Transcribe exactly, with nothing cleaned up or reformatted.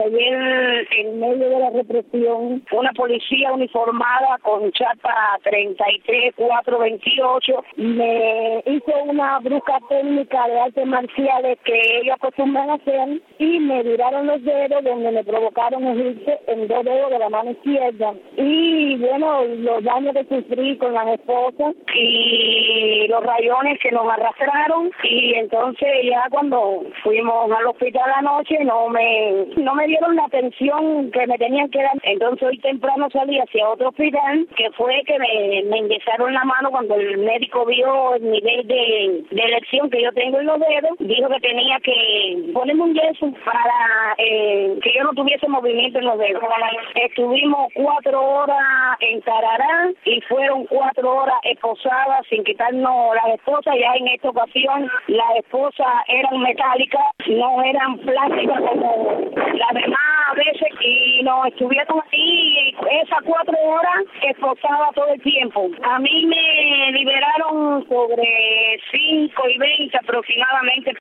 ayer, en medio de la represión, una policía uniformada con chapa treinta y tres cuatro veintiocho me hizo una brusca técnica de artes marciales que ellos acostumbran a hacer y me viraron los dedos, donde me provocaron esguince en dos dedos de la mano izquierda. Y bueno, los daños que sufrí con las esposas y los rayones que nos arrastraron, y entonces ya cuando fuimos al hospital anoche no me no me dieron la atención que me tenían que dar. Entonces hoy temprano salí hacia otro hospital, que fue que me, me ingresaron la mano cuando el médico vio el nivel de, de elección que yo tengo en los dedos. Dijo que tenía que ponerme un yeso para eh, que yo no tuviese movimiento en los dedos. Estuvimos cuatro horas en Tarará y fueron cuatro horas esposadas sin quitarnos las esposas. Ya en esta ocasión las esposas eran metálicas, no eran plásticas como las demás veces, y nos estuvieron ahí esas cuatro horas esposadas todo el tiempo. A mí me liberaron sobre cinco y veinte aproximadamente.